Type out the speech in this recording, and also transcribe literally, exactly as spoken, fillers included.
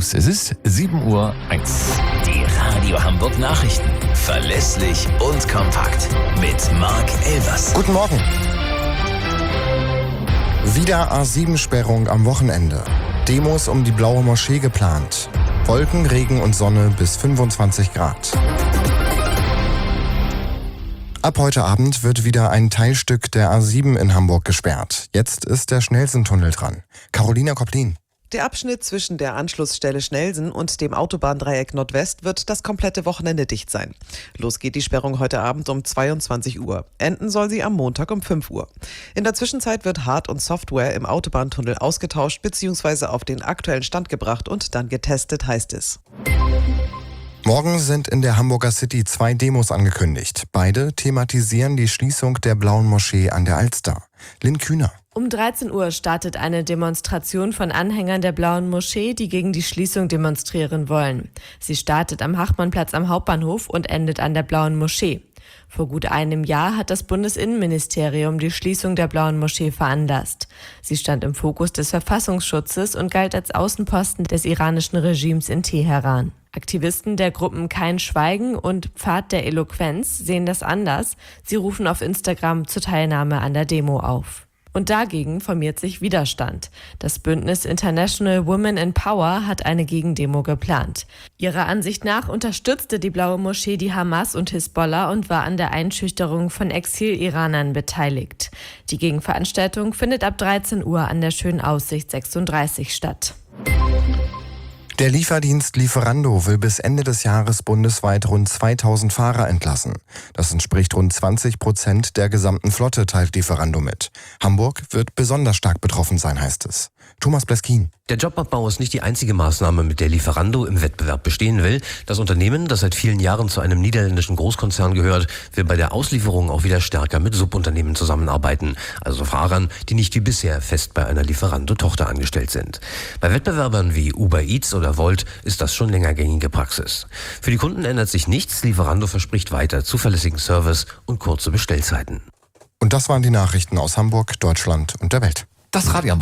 News. Es ist sieben Uhr eins. Die Radio Hamburg Nachrichten. Verlässlich und kompakt. Mit Marc Elvers. Guten Morgen. Wieder A sieben Sperrung am Wochenende. Demos um die Blaue Moschee geplant. Wolken, Regen und Sonne bis fünfundzwanzig Grad. Ab heute Abend wird wieder ein Teilstück der A sieben in Hamburg gesperrt. Jetzt ist der Schnellsen-Tunnel dran. Carolina Koplin. Der Abschnitt zwischen der Anschlussstelle Schnellsen und dem Autobahndreieck Nordwest wird das komplette Wochenende dicht sein. Los geht die Sperrung heute Abend um zweiundzwanzig Uhr. Enden soll sie am Montag um fünf Uhr. In der Zwischenzeit wird Hard- und Software im Autobahntunnel ausgetauscht bzw. auf den aktuellen Stand gebracht und dann getestet, heißt es. Morgen sind in der Hamburger City zwei Demos angekündigt. Beide thematisieren die Schließung der Blauen Moschee an der Alster. Lynn Kühner. Um dreizehn Uhr startet eine Demonstration von Anhängern der Blauen Moschee, die gegen die Schließung demonstrieren wollen. Sie startet am Hachmannplatz am Hauptbahnhof und endet an der Blauen Moschee. Vor gut einem Jahr hat das Bundesinnenministerium die Schließung der Blauen Moschee veranlasst. Sie stand im Fokus des Verfassungsschutzes und galt als Außenposten des iranischen Regimes in Teheran. Aktivisten der Gruppen Kein Schweigen und Pfad der Eloquenz sehen das anders. Sie rufen auf Instagram zur Teilnahme an der Demo auf. Und dagegen formiert sich Widerstand. Das Bündnis International Women in Power hat eine Gegendemo geplant. Ihrer Ansicht nach unterstützte die Blaue Moschee die Hamas und Hisbollah und war an der Einschüchterung von Exil-Iranern beteiligt. Die Gegenveranstaltung findet ab dreizehn Uhr an der Schönen Aussicht sechsunddreißig statt. Der Lieferdienst Lieferando will bis Ende des Jahres bundesweit rund zweitausend Fahrer entlassen. Das entspricht rund zwanzig Prozent der gesamten Flotte, teilt Lieferando mit. Hamburg wird besonders stark betroffen sein, heißt es. Thomas Bleskin. Der Jobabbau ist nicht die einzige Maßnahme, mit der Lieferando im Wettbewerb bestehen will. Das Unternehmen, das seit vielen Jahren zu einem niederländischen Großkonzern gehört, will bei der Auslieferung auch wieder stärker mit Subunternehmen zusammenarbeiten. Also Fahrern, die nicht wie bisher fest bei einer Lieferando-Tochter angestellt sind. Bei Wettbewerbern wie Uber Eats oder Volt ist das schon länger gängige Praxis. Für die Kunden ändert sich nichts. Lieferando verspricht weiter zuverlässigen Service und kurze Bestellzeiten. Und das waren die Nachrichten aus Hamburg, Deutschland und der Welt. Das Radio Hamburg.